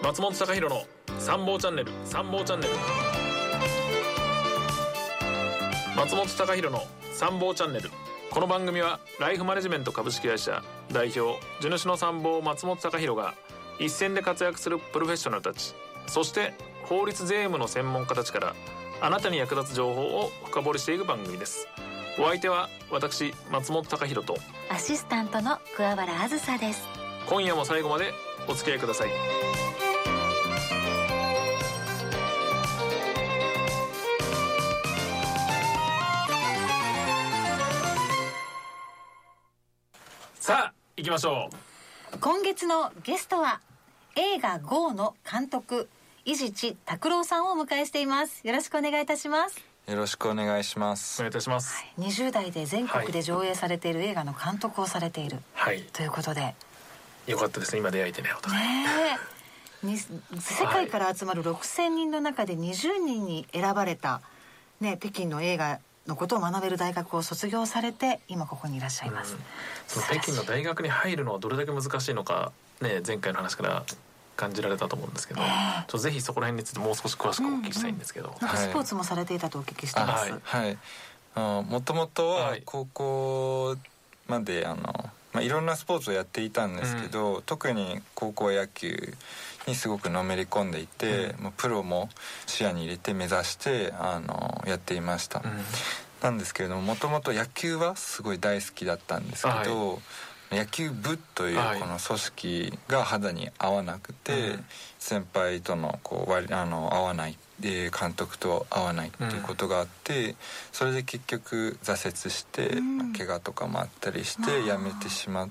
松本隆弘の参謀チャンネル。松本隆弘の参謀チャンネル。この番組はライフマネジメント株式会社代表地主の参謀松本隆弘が一線で活躍するプロフェッショナルたち、そして法律税務の専門家たちからあなたに役立つ情報を深掘りしていく番組です。お相手は私松本隆弘とアシスタントの桑原あずさです。 今夜も最後までお付き合いください。さあ行きましょう。今月のゲストは映画 GO の監督伊地知拓郎さんをお迎えしています。よろしくお願いいたします。 よろしくお願いします。 お願いいたします。 はい、20代で全国で上映されている映画の監督をされている、はい、ということでよかったですね、今出会えてね。 世界から集まる6000人の中で20人に選ばれた、ね、北京の映画のことを学べる大学を卒業されて今ここにいらっしゃいます。 その北京の大学に入るのはどれだけ難しいのか、ね、前回の話から感じられたと思うんですけど、ぜひそこら辺についてもう少し詳しくお聞きしたいんですけど、 なんかスポーツもされていたとお聞きしてます。 もともとは高校までいろんなスポーツをやっていたんですけど、特に高校野球にすごくのめり込んでいて、もうプロも視野に入れて目指してやっていました。なんですけれども、もともと野球はすごい大好きだったんですけど、野球部というこの組織が肌に合わなくて、先輩との合わないで、監督と合わないっていうことがあって、それで結局挫折して、怪我とかもあったりして辞めてしまって、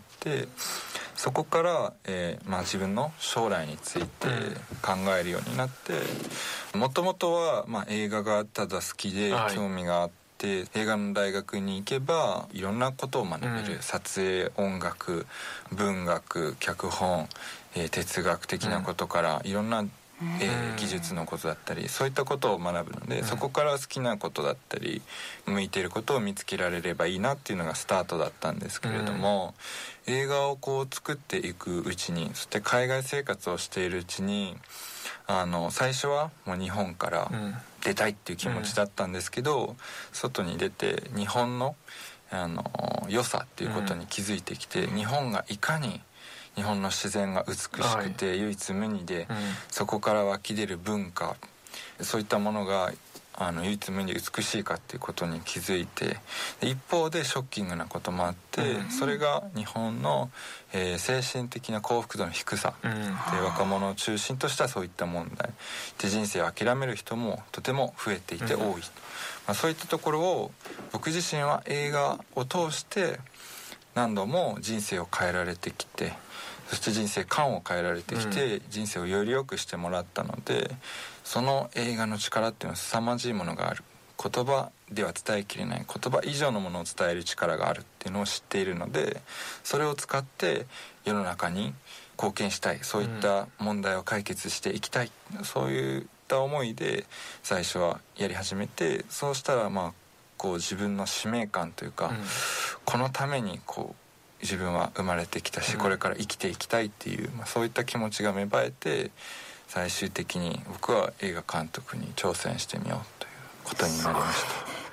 そこから、自分の将来について考えるようになって、もともとは、映画がただ好きで興味があって、映画の大学に行けばいろんなことを学べる、撮影、音楽、文学、脚本、哲学的なことからいろんな、技術のことだったり、そういったことを学ぶので、そこから好きなことだったり向いていることを見つけられればいいなっていうのがスタートだったんですけれども、映画を作っていくうちに、そして海外生活をしているうちに、最初はもう日本から出たいっていう気持ちだったんですけど、外に出て日本の良さっていうことに気づいてきて、日本がいかに日本の自然が美しくて唯一無二で、そこから湧き出る文化、そういったものが唯一無二で美しいかっていうことに気づいて、一方でショッキングなこともあって、それが日本の、精神的な幸福度の低さ、で若者を中心としたそういった問題で、人生を諦める人もとても増えていて多い、そういったところを僕自身は映画を通して何度も人生を変えられてきて、そして人生観を変えられてきて、人生をより良くしてもらったので、その映画の力っていうのは凄まじいものがある、言葉では伝えきれない、言葉以上のものを伝える力があるっていうのを知っているので、それを使って世の中に貢献したい、そういった問題を解決していきたい、そういった思いで最初はやり始めて、そうしたら自分の使命感というか、このために自分は生まれてきたし、これから生きていきたいっていう、そういった気持ちが芽生えて、最終的に僕は映画監督に挑戦してみようということになりました。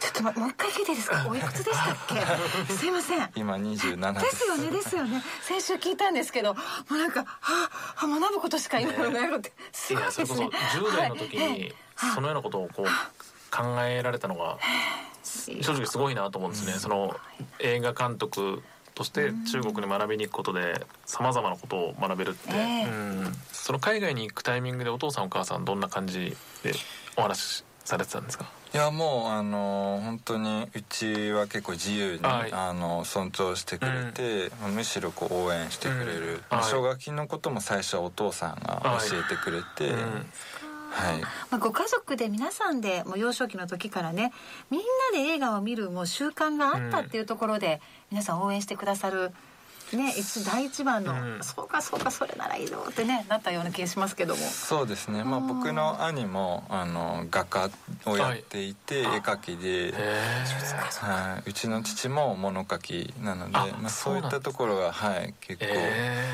ちょっともう一回聞いていいですか？おいくつでしたっけ？すいません。 今27です。 ですよね。先週聞いたんですけど、もうなんか学ぶことしか今のないのってすごいですね。 それこそ10代の時にそのようなことを考えられたのが正直すごいなと思うんですね。その映画監督として中国に学びに行くことでさまざまなことを学べるって、その海外に行くタイミングでお父さんお母さんどんな感じでお話しされてたんですか？ いや、もう本当にうちは結構自由に、尊重してくれて、むしろ応援してくれる、奨学金のことも最初はお父さんが教えてくれて、 ご家族で皆さんでもう幼少期の時からね、みんなで映画を見るもう習慣があったっていうところで、皆さん応援してくださるね、第一番の、そうかそれならいいぞってね、なったような気がしますけども。 そうですね、僕の兄も画家をやっていて、絵描きで、うちの父も物書きなので、そういったところが、結構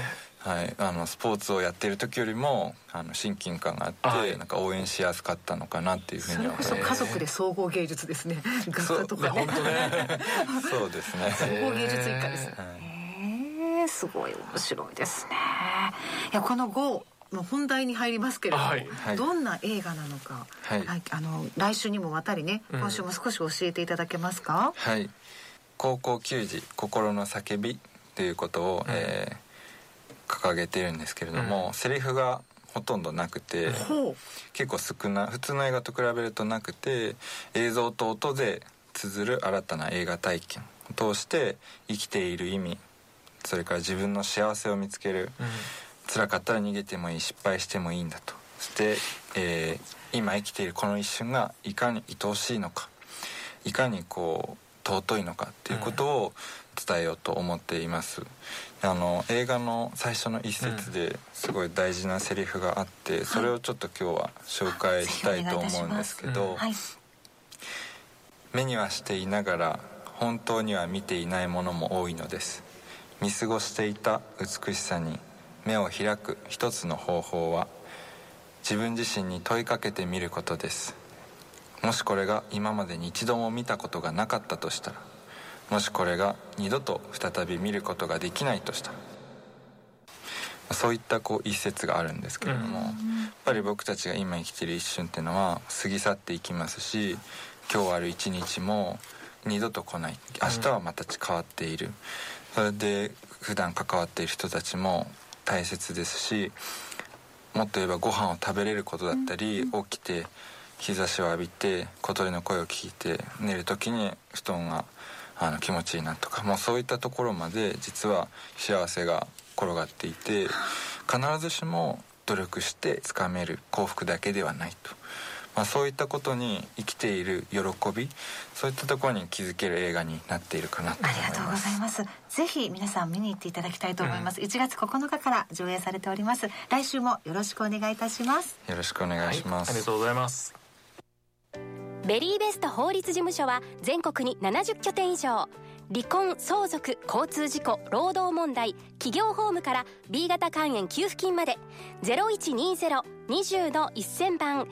はい、スポーツをやっている時よりも親近感があって、はい、なんか応援しやすかったのかなっていうふうには。 それこそ家族で総合芸術ですね。学科とかね。 そうですね。 総合芸術一家です。すごい面白いですね。いや、この GO の本題に入りますけれども、はい、どんな映画なのか、はい、来週にもわたりね、今週も少し教えていただけますか。 はい、高校球児心の叫びということを、掲げているんですけれども、セリフがほとんどなくて、結構少ない、普通の映画と比べるとなくて、映像と音で綴る新たな映画体験を通して生きている意味、それから自分の幸せを見つける、辛かったら逃げてもいい、失敗してもいいんだと。そして、今生きているこの一瞬がいかに愛おしいのか、いかにこう尊いのかっていうことを伝えようと思っています。映画の最初の一節ですごい大事なセリフがあって、それをちょっと今日は紹介したいと思うんですけど、目にはしていながら本当には見ていないものも多いのです。見過ごしていた美しさに目を開く一つの方法は自分自身に問いかけてみることです。もしこれが今までに一度も見たことがなかったとしたら、もしこれが二度と再び見ることができないとしたら、そういった一節があるんですけれども、やっぱり僕たちが今生きている一瞬っていうのは過ぎ去っていきますし、今日ある一日も二度と来ない、明日はまた変わっている、それで普段関わっている人たちも大切ですし、もっと言えばご飯を食べれることだったり、起きて日差しを浴びて小鳥の声を聞いて寝る時に布団が気持ちいいなとか、もうそういったところまで実は幸せが転がっていて、必ずしも努力してつかめる幸福だけではないと、そういったことに生きている喜び、そういったところに気づける映画になっているかなと思います。 ありがとうございます。ぜひ皆さん見に行っていただきたいと思います。1月9日から上映されております。来週もよろしくお願いいたします。 よろしくお願いします。 ありがとうございます。 ベリーベスト法律事務所は全国に70拠点以上、離婚、相続、交通事故、労働問題、企業法務から B 型肝炎給付金まで 0120-20-1000 番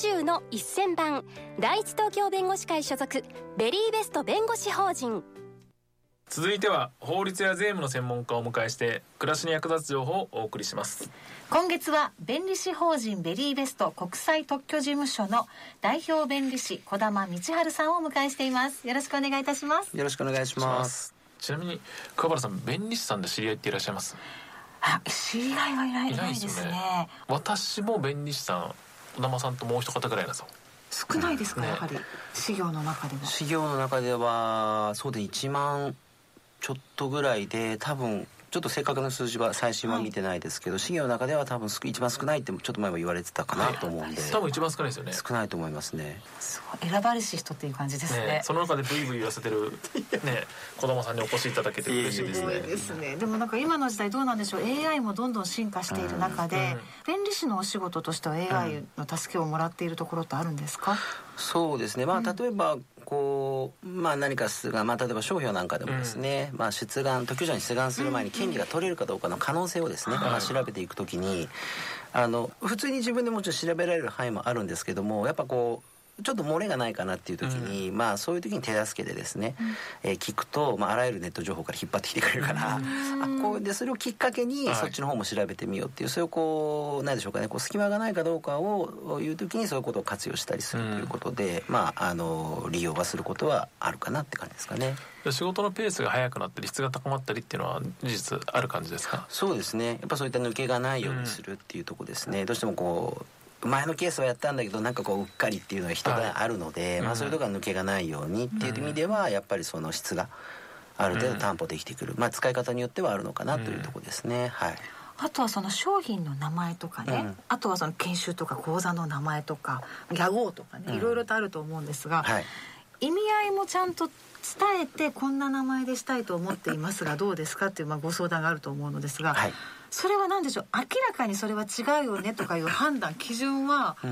20-1000 番、第一東京弁護士会所属ベリーベスト弁護士法人。 続いては法律や税務の専門家をお迎えして暮らしに役立つ情報をお送りします。 今月は弁理士法人ベリーベスト国際特許事務所の代表弁理士小玉道春さんをお迎えしています。よろしくお願いいたします。 よろしくお願いします。 ちなみに桑原さん、弁理士さんで知り合いっていらっしゃいます？ 知り合いはいないですね。 私も弁理士さん、小玉さんともう一方ぐらいなんですよ。 少ないですか、やはり事業の中では。 事業の中ではそうで1万ちょっとぐらいで、多分ちょっと正確な数字は最新は見てないですけど、事業の中では多分一番少ないってちょっと前も言われてたかなと思うんで、 多分一番少ないですよね。 少ないと思いますね。 すごい選ばれし人っていう感じです ね。 その中でブイブイ言わせてる子供さんにお越しいただけて嬉しいですね。 ですね。でもなんか今の時代どうなんでしょう、 AI もどんどん進化している中で、弁理士のお仕事としては AI の助けをもらっているところってあるんですか？ そうですね、例えば何か例えば商標なんかでもですね、特許者に出願する前に権利が取れるかどうかの可能性をですね、調べていくときに普通に自分でもちろん調べられる範囲もあるんですけども、やっぱちょっと漏れがないかなっていう時に、そういう時に手助けでですね、聞くと、あらゆるネット情報から引っ張ってきてくれるから、それをきっかけにそっちの方も調べてみようっていう、そういう何でしょうかね、隙間がないかどうかをいう時にそういうことを活用したりするということで、利用はすることはあるかなって感じですかね。 仕事のペースが速くなったり質が高まったりっていうのは事実ある感じですか？ そうですね、やっぱそういった抜けがないようにするっていうところですね。どうしても前のケースはやったんだけどうっかりっていうのが人があるので、そういうところが抜けがないようにっていう意味では、やっぱりその質がある程度担保できてくる、使い方によってはあるのかなというところですね。 あとはその商品の名前とかね、あとはその研修とか講座の名前とか屋号とかね、いろいろとあると思うんですが、意味合いもちゃんと伝えて、こんな名前でしたいと思っていますがどうですかっていうご相談があると思うのですが、それは何でしょう、明らかにそれは違うよねとかいう判断基準は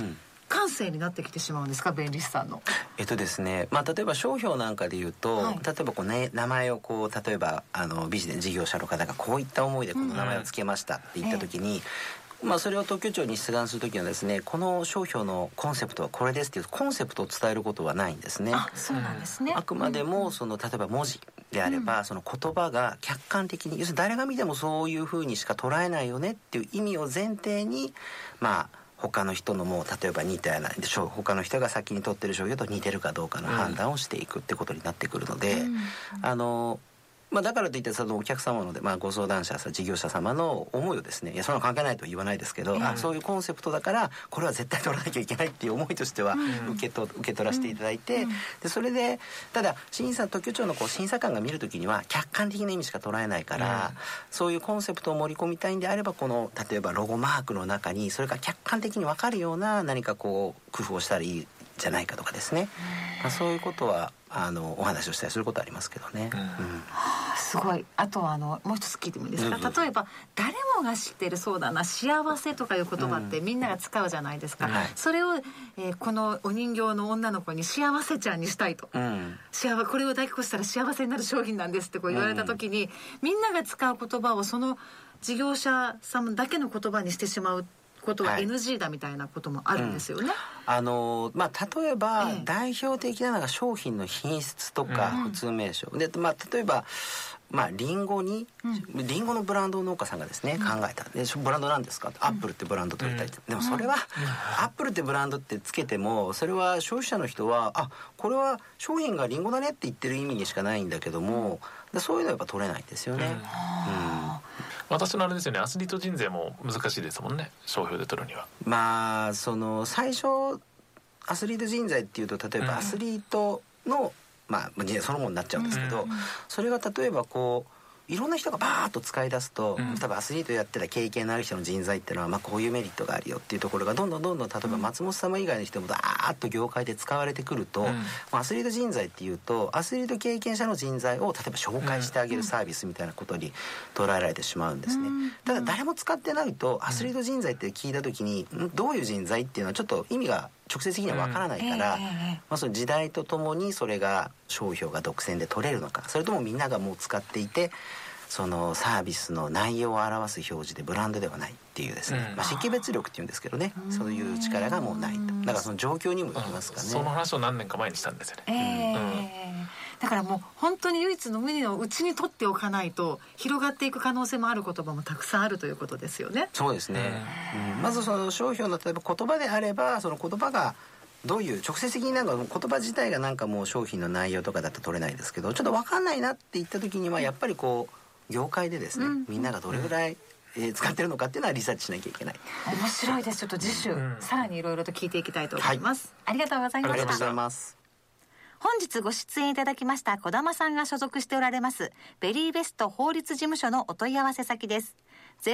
感性になってきてしまうんですか、弁理士さんの。 ですね、例えば商標なんかでいうと、 はい、 例えばこう、ね、名前をこう例えばビジネス事業者の方がこういった思いでこの名前を付けましたって言った時に、それを特許庁に出願するときはですね、この商標のコンセプトはこれですっていうコンセプトを伝えることはないんですね。 そうなんですね。 あくまでも例えば文字であれば、その言葉が客観的に、要するに誰が見てもそういうふうにしか捉えないよねっていう意味を前提に、他の人のもう例えば似たような他の人が先に取ってる商標と似てるかどうかの判断をしていくってことになってくるので、だからといってそのお客様ので、ご相談者事業者様の思いをですね、いやそんなの関係ないとは言わないですけど、そういうコンセプトだからこれは絶対取らなきゃいけないっていう思いとしては受け取らせていただいて、でそれでただ特許庁の審査官が見るときには客観的な意味しか捉えないから、そういうコンセプトを盛り込みたいんであれば、この例えばロゴマークの中にそれが客観的に分かるような何かこう工夫をしたらいいじゃないかとかですね、そういうことはお話をしたりすることはありますけどね。 すごい。あともう一つ聞いてもいいですか。例えば誰もが知ってるそうだな幸せとかいう言葉ってみんなが使うじゃないですか、それを、このお人形の女の子に幸せちゃんにしたいと、これを抱き越したら幸せになる商品なんですってこう言われた時に、みんなが使う言葉をその事業者さんだけの言葉にしてしまうことは NG だみたいなこともあるんですよね。 例えば、代表的なのが商品の品質とか普通名称で、例えばリンゴのブランド農家さんがですね、考えたでブランドなんですか、アップルってブランド取りたいって、でもそれは、アップルってブランドってつけてもそれは消費者の人はこれは商品がリンゴだねって言ってる意味にしかないんだけども、そういうのはやっぱ取れないんですよね。 私のあれですよね、アスリート人材も難しいですもんね、商標で取るには。 最初アスリート人材っていうと、例えばアスリートのそのものになっちゃうんですけど、それが例えばこういろんな人がバーッと使い出すと、例えばアスリートやってた経験のある人の人材っていうのは、こういうメリットがあるよっていうところがどんどん例えば松本様以外の人もダーッと業界で使われてくると、アスリート人材っていうとアスリート経験者の人材を例えば紹介してあげるサービスみたいなことに捉えられてしまうんですね。ただ誰も使ってないとアスリート人材って聞いた時に、どういう人材っていうのはちょっと意味が直接的には分からないから、その時代とともにそれが商標が独占で取れるのか、それともみんながもう使っていてそのサービスの内容を表す表示でブランドではないっていうですね、識別力っていうんですけどね、そういう力がもうないと。だからその状況にもよりますかね。 その話を何年か前にしたんですよね。 だからもう本当に唯一の無二のうちに取っておかないと広がっていく可能性もある言葉もたくさんあるということですよね。 そうですね、まずその商標の例えば言葉であれば、その言葉がどういう直接的に言葉自体がもう商品の内容とかだと取れないですけど、ちょっと分かんないなって言った時にはやっぱりこう業界でですね、みんながどれぐらい使ってるのかっていうのはリサーチしなきゃいけない。 面白いです。ちょっと次週、さらにいろいろと聞いていきたいと思います、ありがとうございました。 ありがとうございます。 本日ご出演いただきました児玉さんが所属しておられますベリーベスト法律事務所のお問い合わせ先です。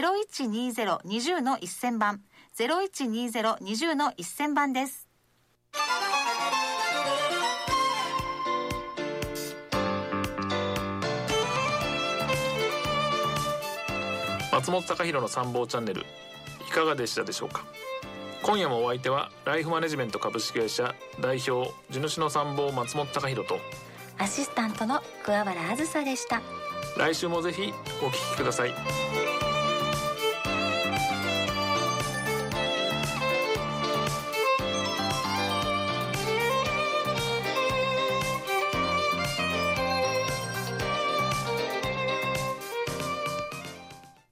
0120-20-1000 番 0120-20-1000 番です。 松本隆弘の参謀チャンネル、いかがでしたでしょうか。今夜もお相手はライフマネジメント株式会社代表地主の参謀松本隆弘とアシスタントの桑原あずさでした。 来週もぜひお聞きください。